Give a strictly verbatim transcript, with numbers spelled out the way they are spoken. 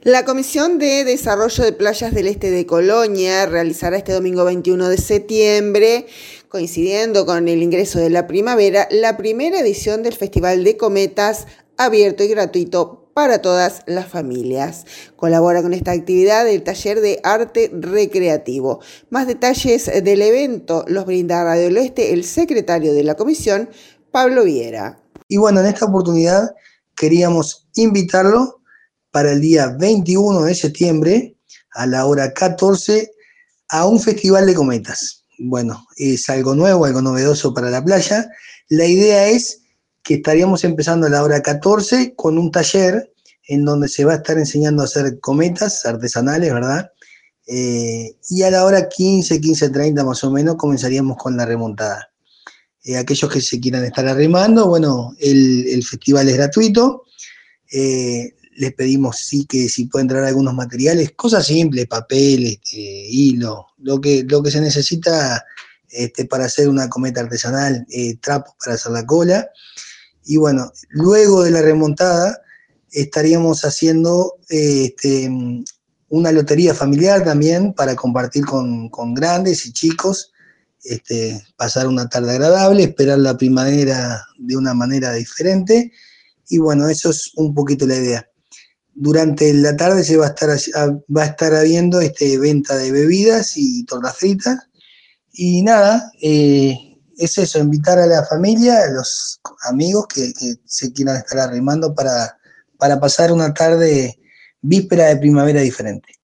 La Comisión de Desarrollo de Playas del Este de Colonia realizará este domingo veintiuno de septiembre, coincidiendo con el ingreso de la primavera, la primera edición del Festival de Cometas, abierto y gratuito para todas las familias. Colabora con esta actividad el Taller de Arte Recreativo. Más detalles del evento los brinda Radio del Oeste el secretario de la comisión, Pablo Viera. Y bueno, en esta oportunidad queríamos invitarlo para el día veintiuno de septiembre a la hora catorce a un festival de cometas. Bueno, es algo nuevo, algo novedoso para la playa. La idea es que estaríamos empezando a la hora catorce con un taller en donde se va a estar enseñando a hacer cometas artesanales, ¿verdad? Eh, y a la hora quince, quince treinta más o menos comenzaríamos con la remontada. Eh, aquellos que se quieran estar arrimando, bueno, el, el festival es gratuito. Eh, les pedimos sí que si pueden traer algunos materiales, cosas simples, papel, este, hilo, lo que, lo que se necesita este, para hacer una cometa artesanal, eh, trapos para hacer la cola. Y bueno, luego de la remontada estaríamos haciendo eh, este, una lotería familiar también para compartir con, con grandes y chicos, este, pasar una tarde agradable, esperar la primavera de una manera diferente. Y bueno, eso es un poquito la idea. Durante la tarde se va a estar, va a estar habiendo este, venta de bebidas y tortas fritas. Y nada, eh, es eso, invitar a la familia, a los amigos que, que se quieran estar arrimando para, para pasar una tarde víspera de primavera diferente.